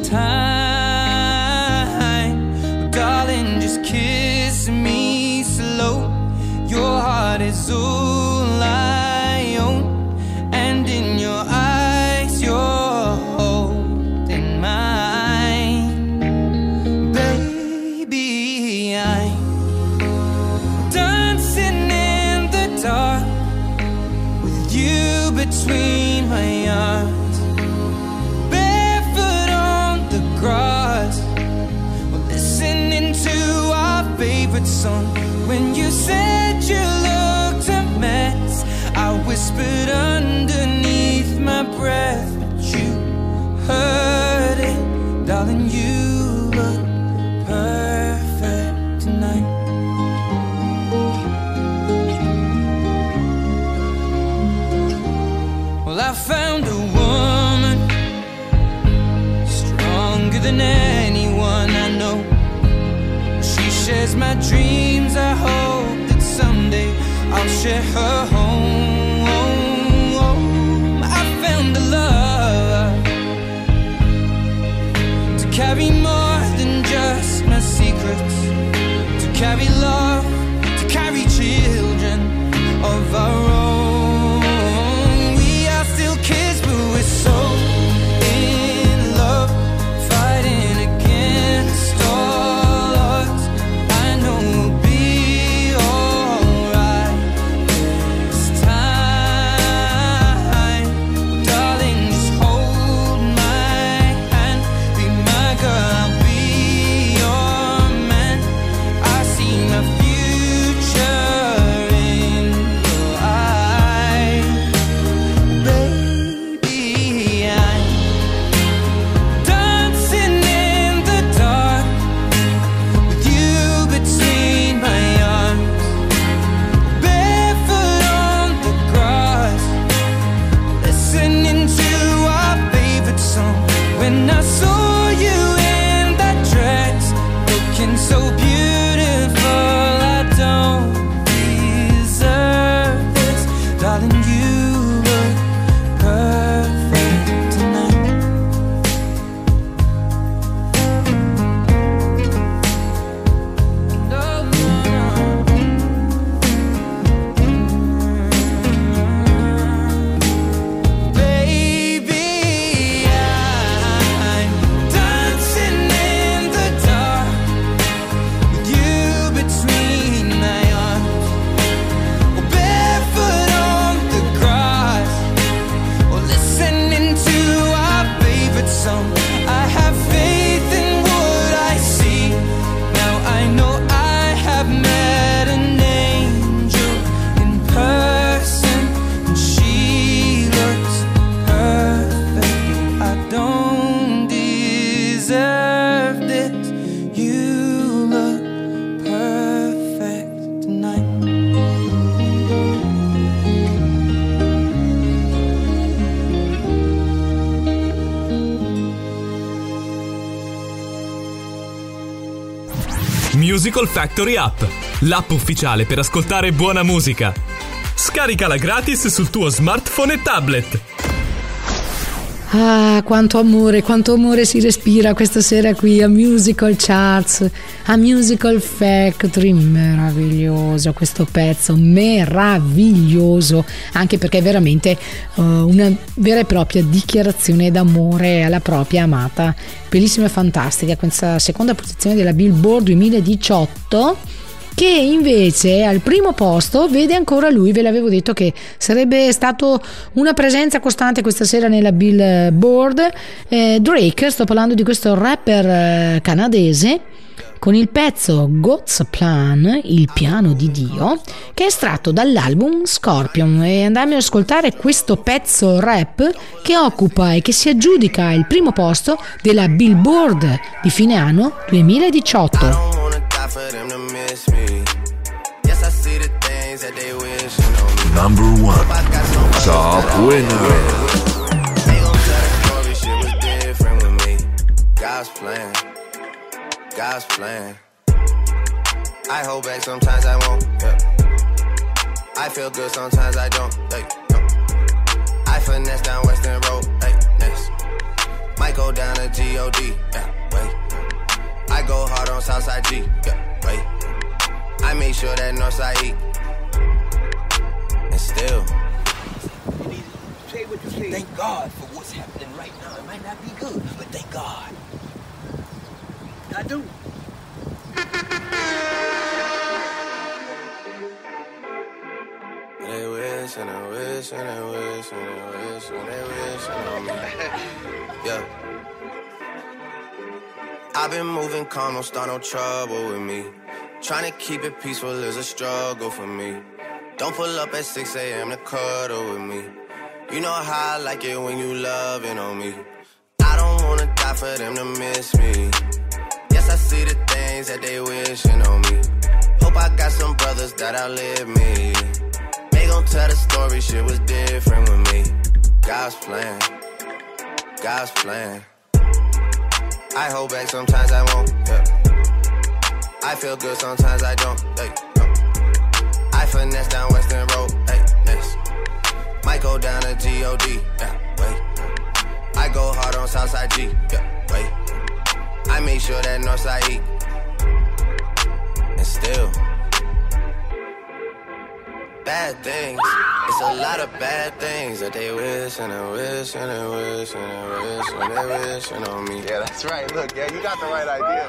time, darling, just kiss me slow. Your heart is all I own, and in your eyes you're holding mine. Baby, I'm dancing in the dark with you between my arms, barefoot on the grass, we're listening to our favorite song. When you said you looked a mess, I whispered underneath my breath, but you heard it, darling, you look perfect tonight. Well, I found a woman stronger than anyone I know. She shares my dreams. I hope that someday I'll share her home. I found a love to carry more than just my secrets, to carry love, to carry children of our own. We are still kids, but we're so in love, fighting against all odds. I know we'll be alright this time. Darling, just hold my hand, be my girl, I'll be your man. I see my future in your eyes. Baby, I'm dancing in the dark with you between my arms, barefoot on the grass, listening to our favorite song. When I saw you in that dress, looking so beautiful, I don't deserve this, darling, you look perfect tonight. No, no, no. Baby, I'm dancing in the dark with you between my arms, or barefoot on the grass, or listening to our favorite song. I have faith in what I see. Now I know I have met an angel in person, and she looks perfect. I don't deserve this. You look perfect tonight. Musical Factory App, l'app ufficiale per ascoltare buona musica. Scaricala gratis sul tuo smartphone e tablet. Ah, quanto amore, quanto amore si respira questa sera qui a Musical Charts, a Musical Factory. Meraviglioso questo pezzo, meraviglioso, anche perché è veramente uh, una vera e propria dichiarazione d'amore alla propria amata. Bellissima e fantastica questa seconda posizione della Billboard duemiladiciotto. che invece al primo posto vede ancora lui. Ve l'avevo detto che sarebbe stato una presenza costante questa sera nella Billboard. eh, Drake, sto parlando di questo rapper eh, canadese, con il pezzo God's Plan, il piano di Dio, che è estratto dall'album Scorpion. E andiamo ad ascoltare questo pezzo rap che occupa e che si aggiudica il primo posto della Billboard di fine anno duemiladiciotto. Number one, top winner. God's plan. I hold back sometimes I won't. Yeah. I feel good sometimes I don't. Hey, no. I finesse down Western Road. Hey, next. Might go down to G O D. Yeah, wait. I go hard on Southside G. Yeah, wait. I make sure that Northside eat. And still. Say what you say. Thank God for what's happening right now. It might not be good, but thank God. I do. They wish and they wish and they wish and they wish and they wish on me. Yeah. I've been moving calm, don't start no trouble with me. Trying to keep it peaceful is a struggle for me. Don't pull up at six a.m. to cuddle with me. You know how I like it when you loving on me. I don't wanna die for them to miss me. I see the things that they wishing on me. Hope I got some brothers that outlive me. They gon' tell the story, shit was different with me. God's plan, God's plan. I hold back sometimes I won't. Yeah. I feel good sometimes I don't. Hey, no. I finesse down Western Road. Hey, next. Might go down to G O D. Yeah, wait. I go hard on Southside G. Yeah, wait. I make sure that Northside eat. And still bad things. It's a lot of bad things that they wish and they wish and they wish and they wish and they wish on me. Yeah, that's right. Look, yeah, you got the right idea.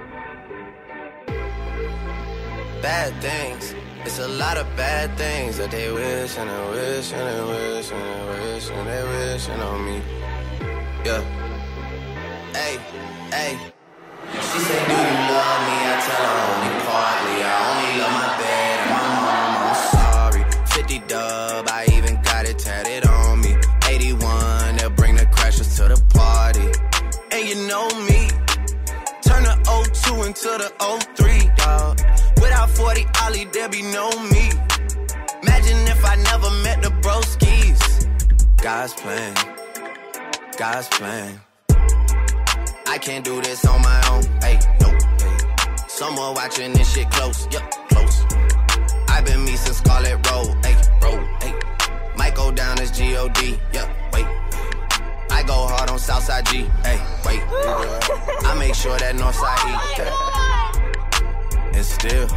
Bad things. It's a lot of bad things that they wish and they wish and they wish and they wish and they wish on me. Yeah. Hey, hey. She say, do you love me? I tell her only partly. I only love my bed and my mom. I'm sorry. fifty dub, I even got it tatted on me. eighty-one, they'll bring the crashers to the party. And you know me, turn the oh two into the oh three, dawg. Without forty Ollie, there be no me. Imagine if I never met the broskies. God's plan, God's plan. I can't do this on my own, hey, no, hey. Someone watching this shit close, yup, close. I've been me since Scarlet Road, hey, road, hey. Might go down as G O D, yup, wait. I go hard on Southside G, hey, wait. I make sure that Northside eat, hey. And still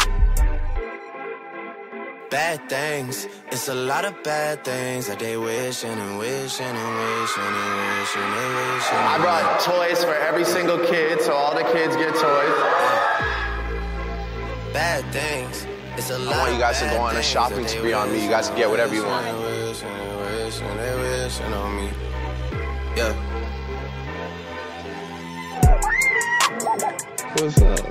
bad things. It's a lot of bad things that they wishing and wishing and wishing and wishing and wishing. I brought toys for every single kid, so all the kids get toys. Bad things. It's a lot. I want you guys to go on a shopping spree on me. You guys can get whatever you want. On me. Yeah. What's up?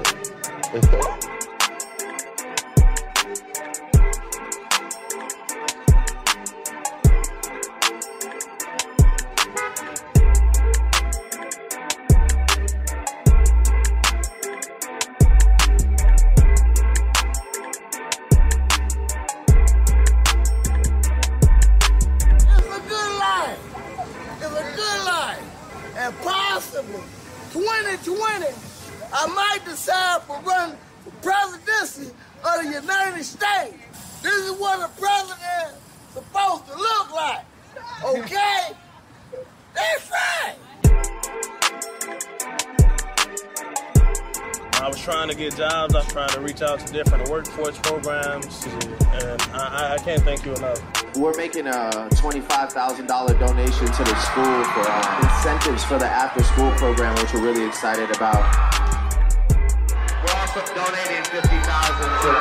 twenty twenty, I might decide for running for presidency of the United States. This is what a president is supposed to look like. Okay? That's right. I was trying to get jobs. I was trying to reach out to different workforce programs, and I, I can't thank you enough. We're making a twenty-five thousand dollars donation to the school for uh, incentives for the after-school program, which we're really excited about. We're also donated fifty thousand to.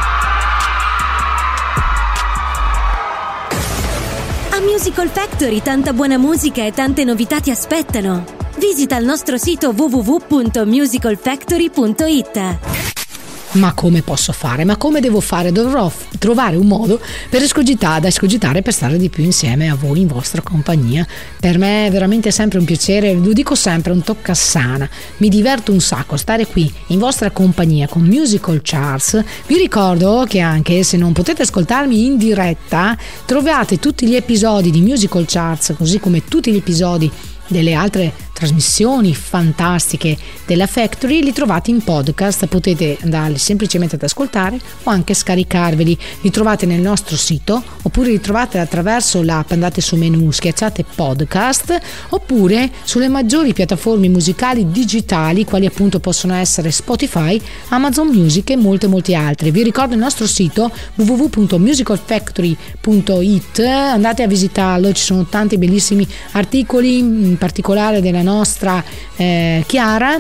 A Musical Factory tanta buona musica e tante novità ti aspettano. Visita il nostro sito w w w punto musical factory punto i t. Ma come posso fare? Ma come devo fare? Dovrò f- trovare un modo per escogitare, da escogitare per stare di più insieme a voi in vostra compagnia. Per me è veramente sempre un piacere, lo dico sempre, un toccasana. Mi diverto un sacco stare qui in vostra compagnia con Musical Charts. Vi ricordo che anche se non potete ascoltarmi in diretta, trovate tutti gli episodi di Musical Charts, così come tutti gli episodi delle altre trasmissioni fantastiche della Factory, li trovate in podcast, potete andarli semplicemente ad ascoltare o anche scaricarveli. Li trovate nel nostro sito oppure li trovate attraverso l'app, andate su menu, schiacciate podcast, oppure sulle maggiori piattaforme musicali digitali quali appunto possono essere Spotify, Amazon Music e molte molte altre. Vi ricordo il nostro sito w w w punto musical factory punto i t, andate a visitarlo, ci sono tanti bellissimi articoli, in particolare della nostra eh, Chiara,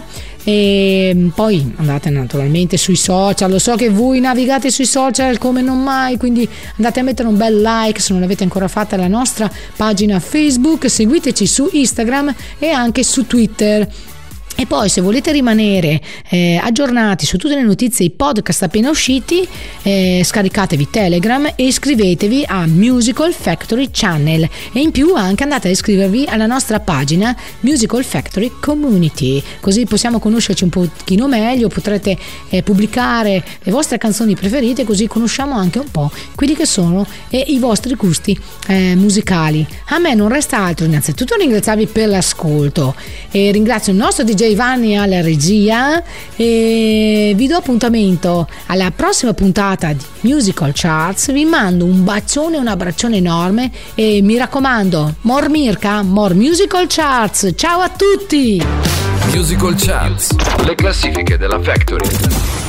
e poi andate naturalmente sui social. Lo so che voi navigate sui social come non mai, quindi andate a mettere un bel like se non l'avete ancora fatta alla nostra pagina Facebook, seguiteci su Instagram e anche su Twitter. E poi se volete rimanere eh, aggiornati su tutte le notizie e i podcast appena usciti, eh, scaricatevi Telegram e iscrivetevi a Musical Factory Channel, e in più anche andate ad iscrivervi alla nostra pagina Musical Factory Community, così possiamo conoscerci un pochino meglio, potrete eh, pubblicare le vostre canzoni preferite, così conosciamo anche un po' quelli che sono eh, i vostri gusti eh, musicali. A me non resta altro innanzitutto ringraziarvi per l'ascolto e ringrazio il nostro D J Vanni alla regia e vi do appuntamento alla prossima puntata di Musical Charts. Vi mando un bacione e un abbraccione enorme e mi raccomando, more Mirka, more Musical Charts. Ciao a tutti! Musical Charts, le classifiche della Factory.